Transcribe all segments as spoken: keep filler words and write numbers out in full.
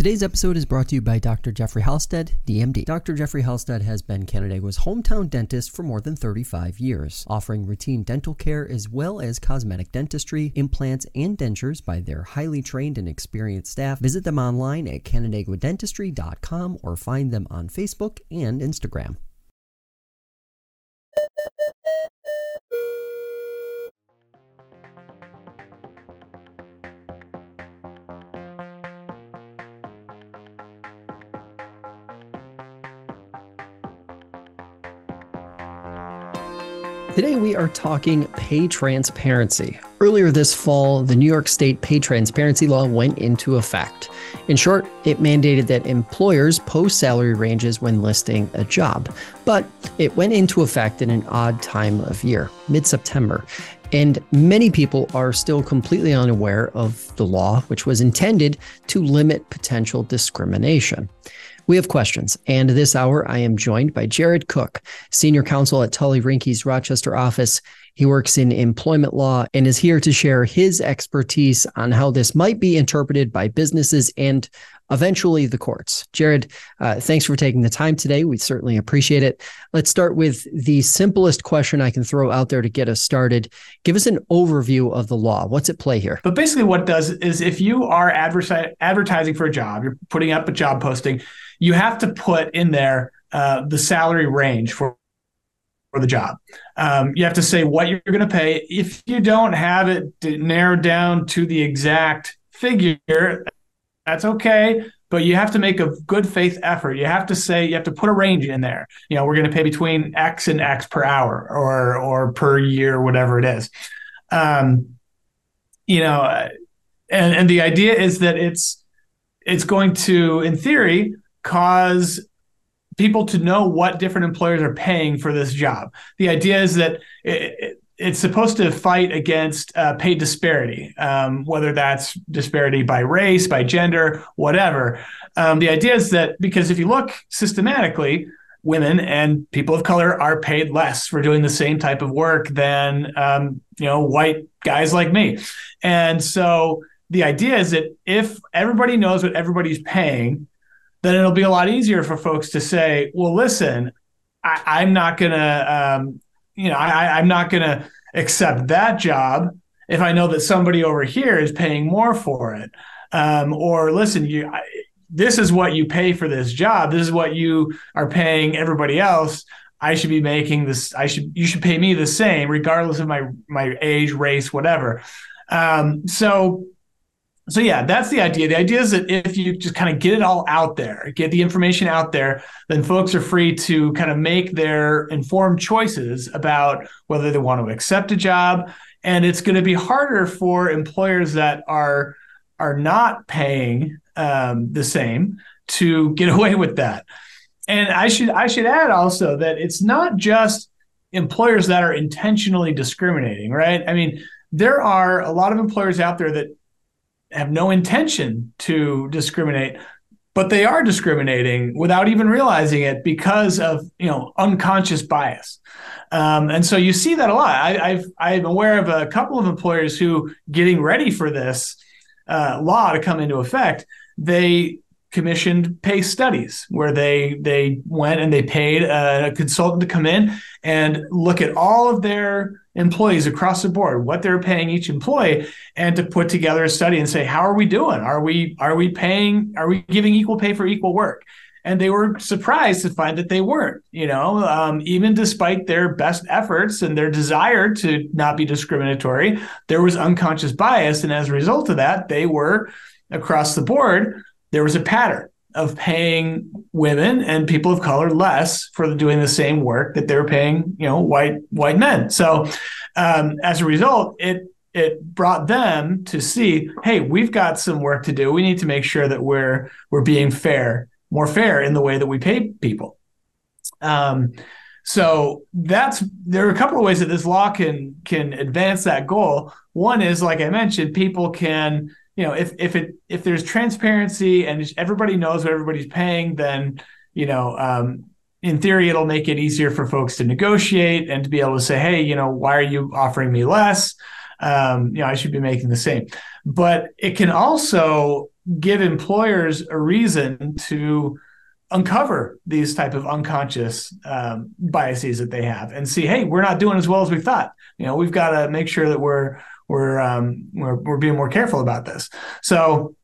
Today's episode is brought to you by Doctor Jeffrey Halstead, D M D. Doctor Jeffrey Halstead has been Canandaigua's hometown dentist for more than thirty-five years, offering routine dental care as well as cosmetic dentistry, implants, and dentures by their highly trained and experienced staff. Visit them online at canandaigua dentistry dot com or find them on Facebook and Instagram. Today we are talking pay transparency. Earlier this fall, the New York State pay transparency law went into effect. In short, it mandated that employers post salary ranges when listing a job. But it went into effect in an odd time of year, mid-September. And many people are still completely unaware of the law, which was intended to limit potential discrimination. We have questions, and this hour I am joined by Jared Cook, Senior Counsel at Tully Rinke's Rochester office. He works in employment law and is here to share his expertise on how this might be interpreted by businesses and eventually the courts. Jared, uh, thanks for taking the time today. We certainly appreciate it. Let's start with the simplest question I can throw out there to get us started. Give us an overview of the law. What's at play here? But basically what it does is if you are adversi- advertising for a job, you're putting up a job posting, you have to put in there uh, the salary range for, for the job. Um, you have to say what you're going to pay. If you don't have it narrowed down to the exact figure, that's okay, but you have to make a good faith effort. You have to say, you have to put a range in there. You know, we're going to pay between X and X per hour or or per year, whatever it is. Um, you know, and, and the idea is that it's it's going to, in theory, cause people to know what different employers are paying for this job. The idea is that it, it, it's supposed to fight against uh, pay disparity, um, whether that's disparity by race, by gender, whatever. Um, the idea is that because if you look systematically, women and people of color are paid less for doing the same type of work than um, you know white guys like me. And so the idea is that if everybody knows what everybody's paying, then it'll be a lot easier for folks to say, well, listen, I, I'm not going to, um, you know, I, I'm not going to accept that job if I know that somebody over here is paying more for it. Um, or listen, you, I, this is what you pay for this job. This is what you are paying everybody else. I should be making this. I should, you should pay me the same, regardless of my, my age, race, whatever. Um, so So yeah, that's the idea. The idea is that if you just kind of get it all out there, get the information out there, then folks are free to kind of make their informed choices about whether they want to accept a job. And it's going to be harder for employers that are are not paying um, the same to get away with that. And I should I should add also that it's not just employers that are intentionally discriminating, right? I mean, there are a lot of employers out there that have no intention to discriminate, but they are discriminating without even realizing it because of, you know, unconscious bias. Um, and so you see that a lot. I, I've, I'm aware of a couple of employers who, getting ready for this uh, law to come into effect, they commissioned pay studies where they they went and they paid a, a consultant to come in and look at all of their employees across the board, what they're paying each employee, and to put together a study and say, how are we doing? Are we are we paying? Are we giving equal pay for equal work? And they were surprised to find that they weren't. You know, um, even despite their best efforts and their desire to not be discriminatory, there was unconscious bias, and as a result of that, they were across the board. There was a pattern of paying women and people of color less for doing the same work that they were paying, you know, white white men. So um, as a result, it it brought them to see, hey, we've got some work to do. We need to make sure that we're we're being fair, more fair in the way that we pay people. Um, so that's there are a couple of ways that this law can can advance that goal. One is, like I mentioned, people can. You know, if if it if there's transparency and everybody knows what everybody's paying, then, you know, um, in theory, it'll make it easier for folks to negotiate and to be able to say, hey, you know, why are you offering me less? Um, you know, I should be making the same. But it can also give employers a reason to uncover these type of unconscious um, biases that they have and see, hey, we're not doing as well as we thought. You know, we've got to make sure that we're we're um, we're, we're being more careful about this. So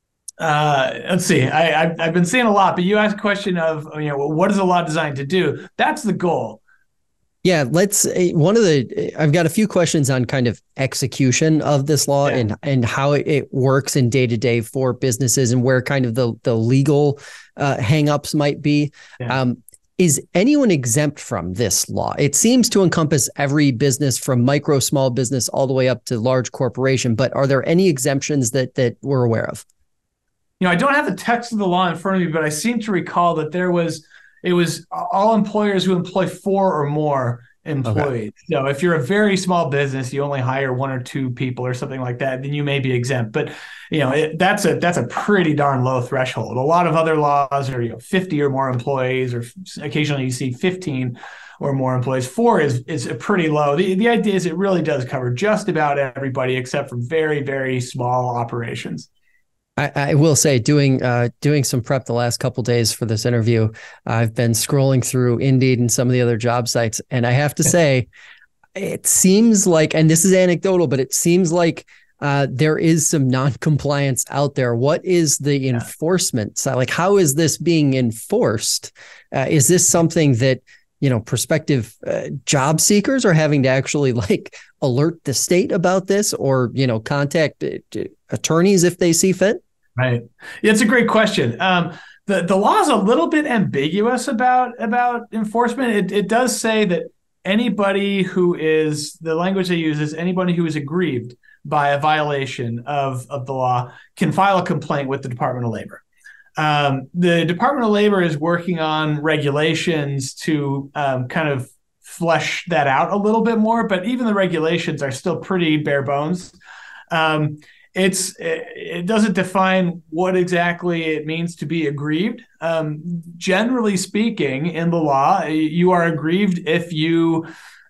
uh, let's see. I, I've, I've been seeing a lot, but you asked a question of, you know, what is the law designed to do? That's the goal. Yeah, let's one of the I've got a few questions on kind of execution of this law yeah. and and how it works in day to day for businesses and where kind of the the legal uh, hangups might be. Yeah. Um, is anyone exempt from this law? It seems to encompass every business from micro small business all the way up to large corporation, but are there any exemptions that that we're aware of? You know, I don't have the text of the law in front of me, but I seem to recall that there was It was all employers who employ four or more employees. Okay. So if you're a very small business, you only hire one or two people or something like that, then you may be exempt. But you know, it, that's a that's a pretty darn low threshold. A lot of other laws are, you know, fifty or more employees, or occasionally you see fifteen or more employees. Four is is a pretty low. The the idea is it really does cover just about everybody except for very, very small operations. I, I will say, doing uh, doing some prep the last couple of days for this interview, I've been scrolling through Indeed and some of the other job sites, and I have to say, it seems like, and this is anecdotal, but it seems like uh, there is some non-compliance out there. What is the yeah. enforcement side? Like, how is this being enforced? Uh, is this something that, you know, prospective uh, job seekers are having to actually like alert the state about this, or, you know, contact uh, attorneys if they see fit? Right. Yeah, it's a great question. Um, the, the law is a little bit ambiguous about, about enforcement. It, it does say that anybody who is, the language they use is anybody who is aggrieved by a violation of, of the law can file a complaint with the Department of Labor. Um, the Department of Labor is working on regulations to um, kind of flesh that out a little bit more, but even the regulations are still pretty bare bones. Um, It's it doesn't define what exactly it means to be aggrieved. Um, generally speaking, in the law, you are aggrieved if you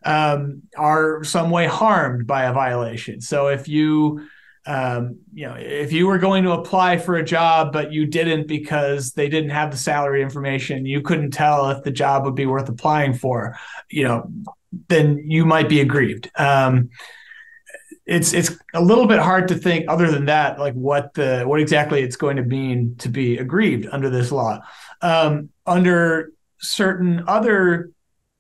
um, are some way harmed by a violation. So if you um, you know if you were going to apply for a job but you didn't because they didn't have the salary information, you couldn't tell if the job would be worth applying for, you know, then you might be aggrieved. Um, It's it's a little bit hard to think, other than that, like what the what exactly it's going to mean to be aggrieved under this law. Um, under certain other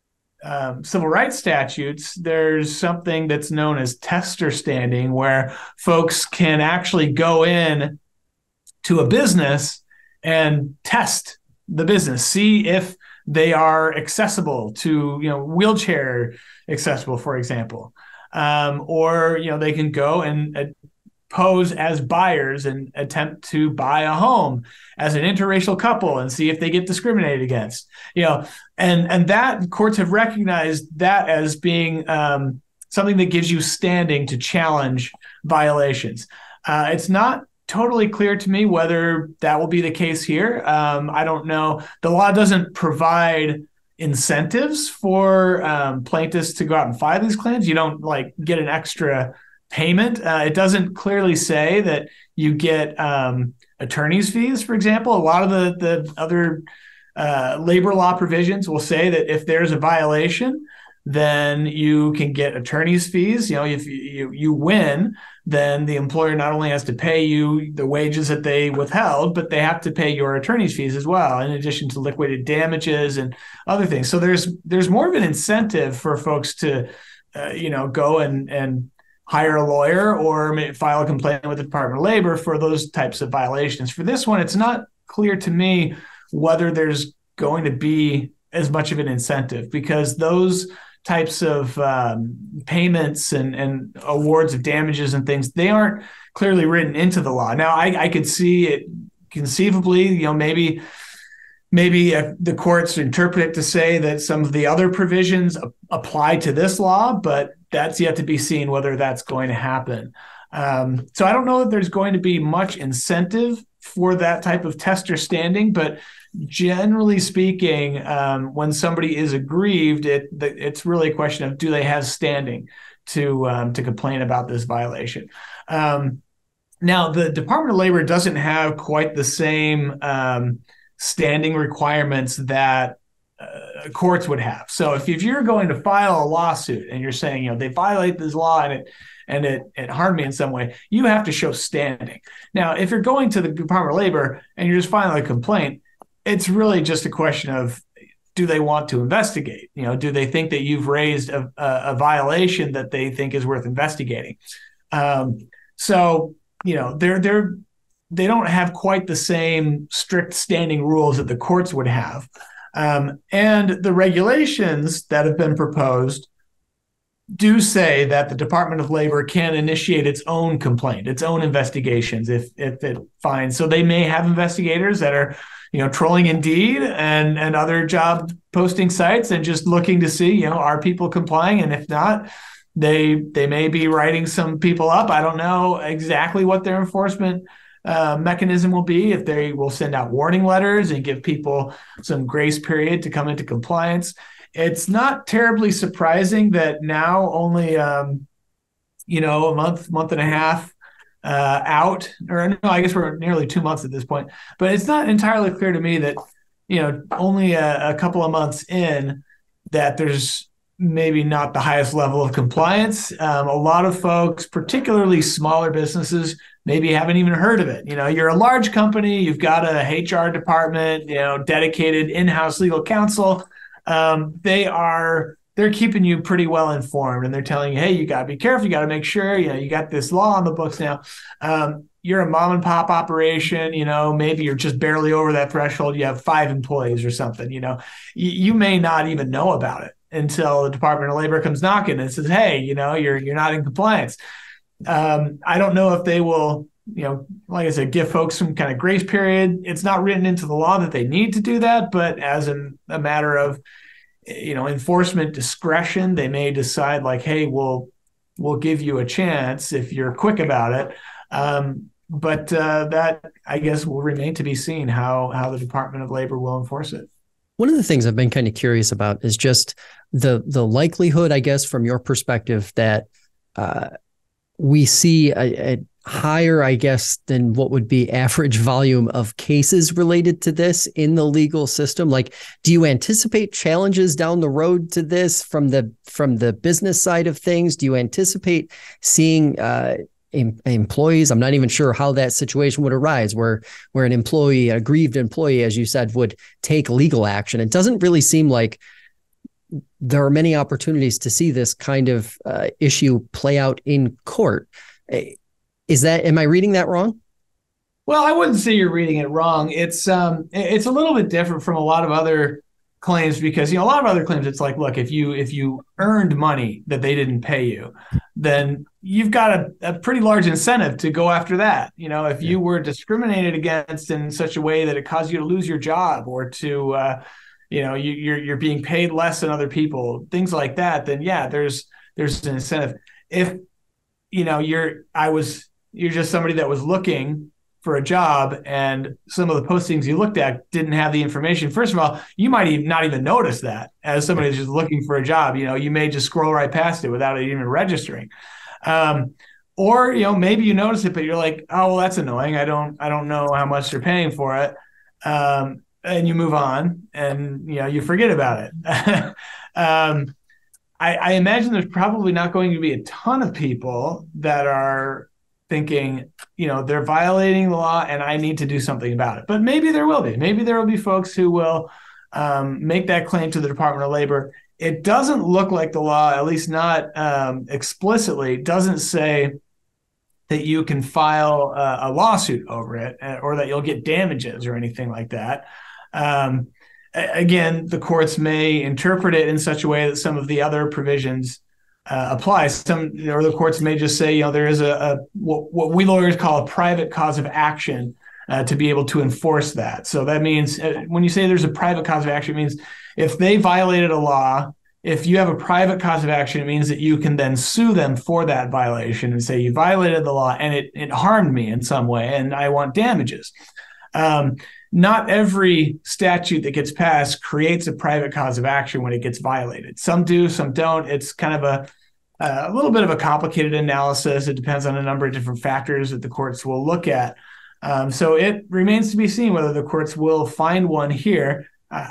um, civil rights statutes, there's something that's known as tester standing, where folks can actually go in to a business and test the business, see if they are accessible to, you know, wheelchair accessible, for example. Um, or, you know, they can go and uh, pose as buyers and attempt to buy a home as an interracial couple and see if they get discriminated against, you know, and, and that courts have recognized that as being um, something that gives you standing to challenge violations. Uh, it's not totally clear to me whether that will be the case here. Um, I don't know. The law doesn't provide incentives for um, plaintiffs to go out and file these claims. You don't like get an extra payment. Uh, it doesn't clearly say that you get um, attorney's fees, for example. A lot of the, the other uh, labor law provisions will say that if there's a violation, then you can get attorney's fees. You know, if you, you win, then the employer not only has to pay you the wages that they withheld, but they have to pay your attorney's fees as well, in addition to liquidated damages and other things. So there's there's more of an incentive for folks to, uh, you know, go and and hire a lawyer or file a complaint with the Department of Labor for those types of violations. For this one, it's not clear to me whether there's going to be as much of an incentive, because those types of um, payments and, and awards of damages and things, they aren't clearly written into the law. Now, I, I could see it conceivably, you know, maybe maybe uh, the courts interpret it to say that some of the other provisions a- apply to this law, but that's yet to be seen whether that's going to happen. Um, so I don't know that there's going to be much incentive for that type of tester standing, but generally speaking, um, when somebody is aggrieved, it it's really a question of, do they have standing to um, to complain about this violation? Um, Now, the Department of Labor doesn't have quite the same um, standing requirements that uh, courts would have. So if, if you're going to file a lawsuit and you're saying, you know, they violate this law and it and it, it harmed me in some way, you have to show standing. Now, if you're going to the Department of Labor and you're just filing a complaint, it's really just a question of, do they want to investigate? You know, do they think that you've raised a, a, a violation that they think is worth investigating? Um, so, you know, they're they're they don't have quite the same strict standing rules that the courts would have. Um, and the regulations that have been proposed do say that the Department of Labor can initiate its own complaint, its own investigations if if it finds. So they may have investigators that are, you know, trolling Indeed and and other job posting sites and just looking to see, you know, are people complying? And if not, they they may be writing some people up. I don't know exactly what their enforcement uh, mechanism will be, if they will send out warning letters and give people some grace period to come into compliance. It's not terribly surprising that now, only um, you know, a month, month and a half uh, out, or no, I guess we're nearly two months at this point. But it's not entirely clear to me that, you know, only a, a couple of months in, that there's maybe not the highest level of compliance. Um, a lot of folks, particularly smaller businesses, maybe haven't even heard of it. You know, you're a large company, you've got a H R department, you know, dedicated in-house legal counsel. Um, they are, they're keeping you pretty well informed, and they're telling you, hey, you got to be careful. You got to make sure, you know, you got this law on the books now. Um, you're a mom and pop operation, you know, maybe you're just barely over that threshold. You have five employees or something, you know, you, you may not even know about it until the Department of Labor comes knocking and says, hey, you know, you're, you're not in compliance. Um, I don't know if they will, you know, like I said, give folks some kind of grace period. It's not written into the law that they need to do that, but as a, a matter of, you know, enforcement discretion, they may decide like, hey, we'll, we'll give you a chance if you're quick about it. Um, but uh, that, I guess, will remain to be seen how, how the Department of Labor will enforce it. One of the things I've been kind of curious about is just the, the likelihood, I guess, from your perspective, that uh, we see a, a higher, I guess, than what would be average volume of cases related to this in the legal system. Like, do you anticipate challenges down the road to this from the from the business side of things? Do you anticipate seeing uh, em- employees? I'm not even sure how that situation would arise, where where an employee, a aggrieved employee, as you said, would take legal action. It doesn't really seem like there are many opportunities to see this kind of uh, issue play out in court. Is that, am I reading that wrong? Well, I wouldn't say you're reading it wrong. It's um, it's a little bit different from a lot of other claims, because, you know, a lot of other claims, it's like, look, if you if you earned money that they didn't pay you, then you've got a, a pretty large incentive to go after that. You know, if you were discriminated against in such a way that it caused you to lose your job, or to, uh, you know, you, you're you're being paid less than other people, things like that, then yeah, there's there's an incentive. If, you know, you're I was you're just somebody that was looking for a job, and some of the postings you looked at didn't have the information. First of all, you might even not even notice that as somebody who's just looking for a job. You know, you may just scroll right past it without it even registering. Um, or, you know, maybe you notice it, but you're like, oh, well, that's annoying. I don't, I don't know how much they're paying for it. Um, and you move on, and, you know, you forget about it. um, I, I imagine there's probably not going to be a ton of people that are thinking, you know, they're violating the law and I need to do something about it. But maybe there will be. Maybe there will be folks who will um, make that claim to the Department of Labor. It doesn't look like the law, at least not um, explicitly, doesn't say that you can file a, a lawsuit over it, or that you'll get damages or anything like that. Um, again, the courts may interpret it in such a way that some of the other provisions Uh, apply. Some, or the courts may just say, you know, there is a, a what, what we lawyers call a private cause of action uh, to be able to enforce that. So that means uh, when you say there's a private cause of action, it means if they violated a law, if you have a private cause of action, it means that you can then sue them for that violation and say, you violated the law and it, it harmed me in some way and I want damages. Um, not every statute that gets passed creates a private cause of action when it gets violated. Some do, some don't. It's kind of a uh, a little bit of a complicated analysis. It depends on a number of different factors that the courts will look at. Um, so it remains to be seen whether the courts will find one here. Uh,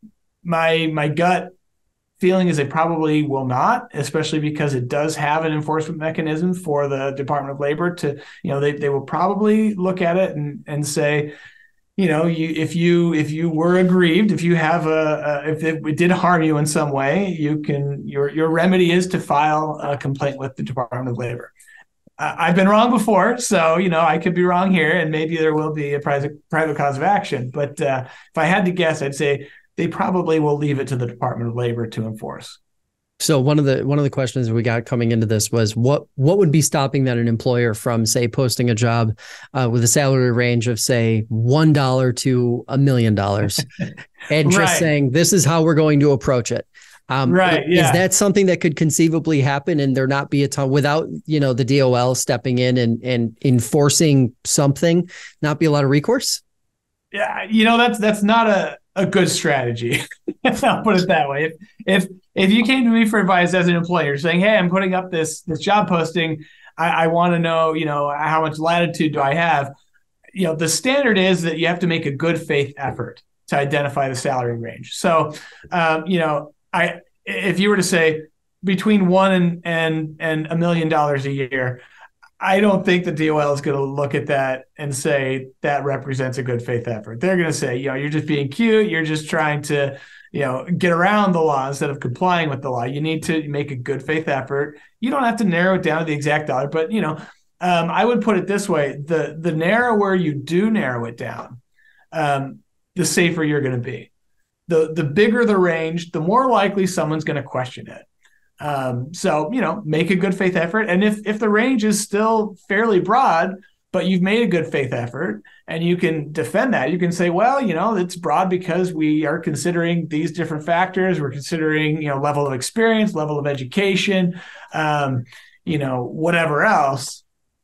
my my gut feeling is they probably will not, especially because it does have an enforcement mechanism for the Department of Labor to, you know, they, they will probably look at it and, and say, you know, you, if you if you were aggrieved, if you have a, a if it did harm you in some way, you can your your remedy is to file a complaint with the Department of Labor. Uh, I've been wrong before, so you know I could be wrong here, and maybe there will be a private private cause of action. But uh, if I had to guess, I'd say they probably will leave it to the Department of Labor to enforce. So one of the one of the questions we got coming into this was what what would be stopping that an employer from, say, posting a job uh, with a salary range of, say, one dollar to a million dollars, and just right. saying this is how we're going to approach it. Um, right. Yeah. Is that something that could conceivably happen and there not be a ton without, you know, the D O L stepping in and, and enforcing something, not be a lot of recourse? Yeah. You know, that's, that's not a, a good strategy. I'll put it that way. If, if, if you came to me for advice as an employer saying, hey, I'm putting up this, this job posting, I, I want to know, you know, how much latitude do I have? You know, the standard is that you have to make a good faith effort to identify the salary range. So, um, you know, I, if you were to say between one and and and a million dollars a year, I don't think the D O L is going to look at that and say that represents a good faith effort. They're going to say, you know, you're just being cute. You're just trying to, you know, get around the law instead of complying with the law. You need to make a good faith effort. You don't have to narrow it down to the exact dollar, but you know, um, I would put it this way: the the narrower you do narrow it down, um, the safer you're going to be. The the bigger the range, the more likely someone's going to question it. Um, so, you know, make a good faith effort. And if if the range is still fairly broad, but you've made a good faith effort and you can defend that, you can say, well, you know, it's broad because we are considering these different factors. We're considering, you know, level of experience, level of education, um, you know, whatever else.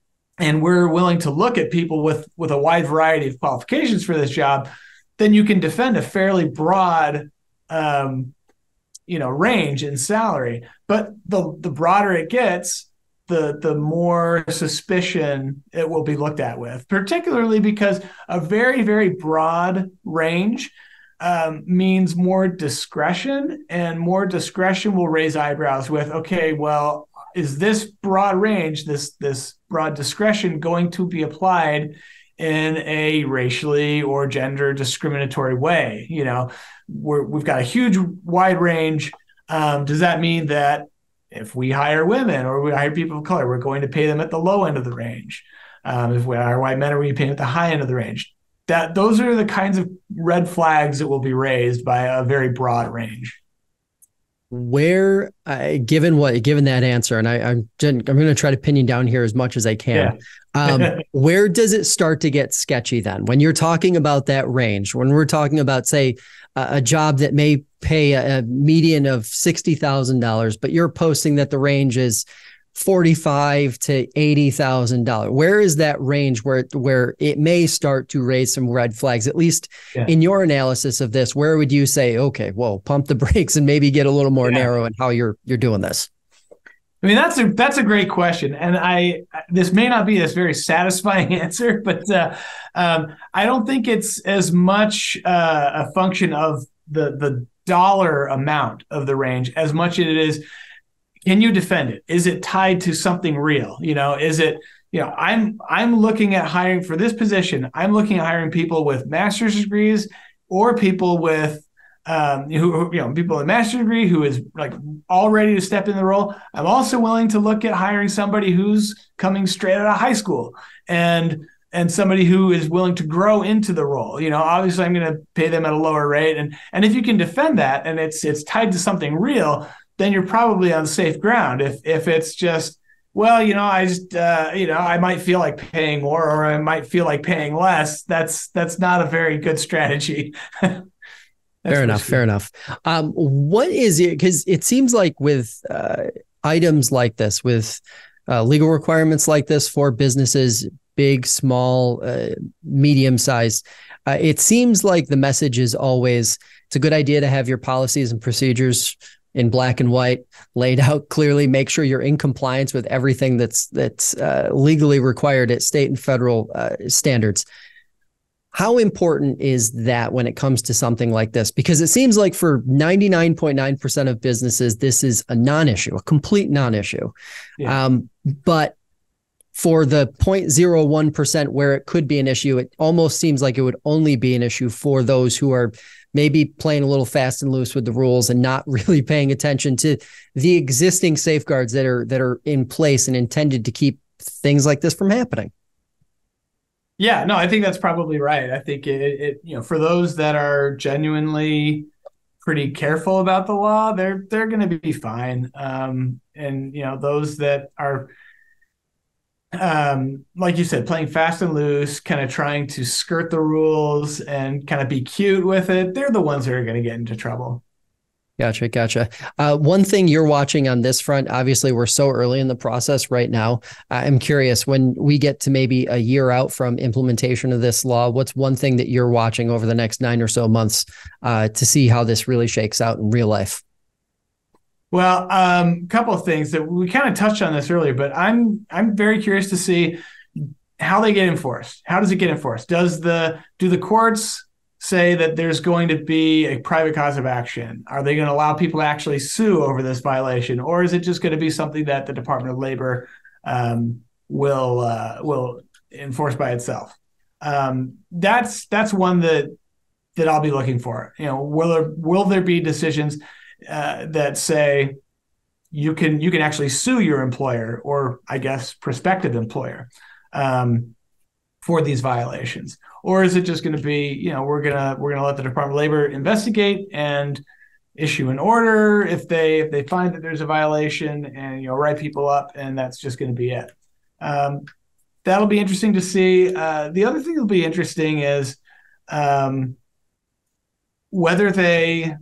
And we're willing to look at people with with a wide variety of qualifications for this job. Then you can defend a fairly broad, um, you know, range in salary. But the the broader it gets, the the more suspicion it will be looked at with, particularly because a very, very broad range um, means more discretion, and more discretion will raise eyebrows with, okay, well, is this broad range, this this broad discretion going to be applied in a racially or gender discriminatory way? You know, we're, we've got a huge wide range. Um, does that mean that if we hire women or we hire people of color, we're going to pay them at the low end of the range? Um, if we hire white men, are we paying at the high end of the range? That those are the kinds of red flags that will be raised by a very broad range. Where, uh, given what, given that answer, and I, I'm, I'm going to try to pin you down here as much as I can. Yeah. um, where does it start to get sketchy then? When you're talking about that range, when we're talking about, say, a, a job that may pay a, a median of sixty thousand dollars, but you're posting that the range is forty-five to eighty thousand dollars. Where is that range where where it may start to raise some red flags? At least yeah. in your analysis of this, where would you say, okay, well, pump the brakes and maybe get a little more yeah. narrow in how you're you're doing this? I mean, that's a that's a great question, and I this may not be this very satisfying answer, but uh, um, I don't think it's as much uh, a function of the the dollar amount of the range as much as it is, can you defend it? Is it tied to something real? You know, is it, you know, I'm I'm looking at hiring for this position. I'm looking at hiring people with master's degrees or people with um, who, you know, people with a master's degree who is like all ready to step in the role. I'm also willing to look at hiring somebody who's coming straight out of high school and and somebody who is willing to grow into the role. You know, obviously I'm going to pay them at a lower rate. And and if you can defend that and it's it's tied to something real, then you're probably on safe ground. If if it's just, well, you know, I just, uh, you know, I might feel like paying more or I might feel like paying less. That's that's not a very good strategy. Fair enough. Fair enough. Um, what is it? Because it seems like with uh, items like this, with uh, legal requirements like this for businesses, big, small, uh, medium size, uh, it seems like the message is always, it's a good idea to have your policies and procedures in black and white, laid out clearly. Make sure you're in compliance with everything that's that's uh, legally required at state and federal uh, standards. How important is that when it comes to something like this? Because it seems like for ninety-nine point nine percent of businesses, this is a non-issue, a complete non-issue. Yeah. Um, but for the zero point zero one percent where it could be an issue, it almost seems like it would only be an issue for those who are maybe playing a little fast and loose with the rules and not really paying attention to the existing safeguards that are that are in place and intended to keep things like this from happening. Yeah, no, I think that's probably right. I think it, it, you know, for those that are genuinely pretty careful about the law, they're they're going to be fine. Um, and you know, those that are, um, like you said, playing fast and loose, kind of trying to skirt the rules and kind of be cute with it, they're the ones that are going to get into trouble. Gotcha. Gotcha. Uh, one thing you're watching on this front, obviously we're so early in the process right now. I'm curious, when we get to maybe a year out from implementation of this law, what's one thing that you're watching over the next nine or so months uh, to see how this really shakes out in real life? Well, a um, couple of things that we kind of touched on this earlier, but I'm I'm very curious to see how they get enforced. How does it get enforced? Does the do the courts say that there's going to be a private cause of action? Are they going to allow people to actually sue over this violation, or is it just going to be something that the Department of Labor um, will uh, will enforce by itself? Um, that's that's one that that I'll be looking for. You know, will there will there be decisions uh, that say you can you can actually sue your employer, or I guess prospective employer, um, for these violations? Or is it just going to be, you know, we're gonna we're gonna let the Department of Labor investigate and issue an order if they if they find that there's a violation, and you know, write people up, and that's just going to be it. Um, that'll be interesting to see. Uh, the other thing that'll be interesting is um, whether they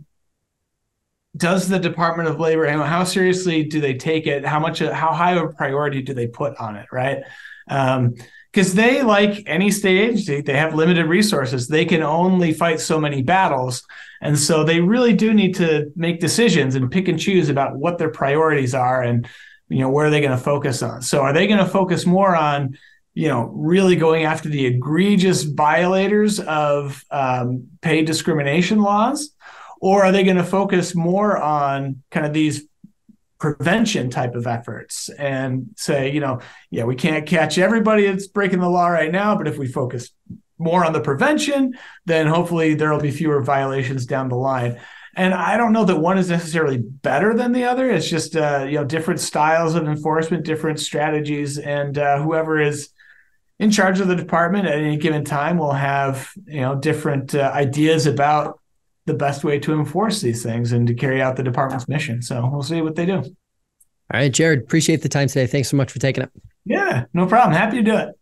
does the Department of Labor, and how seriously do they take it? How much how high of a priority do they put on it? Right. Um, Because they, like any state agency, they have limited resources. They can only fight so many battles. And so they really do need to make decisions and pick and choose about what their priorities are and, you know, where are they going to focus on. So are they going to focus more on, you know, really going after the egregious violators of um, pay discrimination laws? Or are they going to focus more on kind of these prevention type of efforts and say, you know, yeah, we can't catch everybody that's breaking the law right now, but if we focus more on the prevention, then hopefully there will be fewer violations down the line. And I don't know that one is necessarily better than the other. It's just, uh, you know, different styles of enforcement, different strategies, and uh, whoever is in charge of the department at any given time will have, you know, different uh, ideas about the best way to enforce these things and to carry out the department's mission. So we'll see what they do. All right, Jared, appreciate the time today. Thanks so much for taking it. Yeah, no problem. Happy to do it.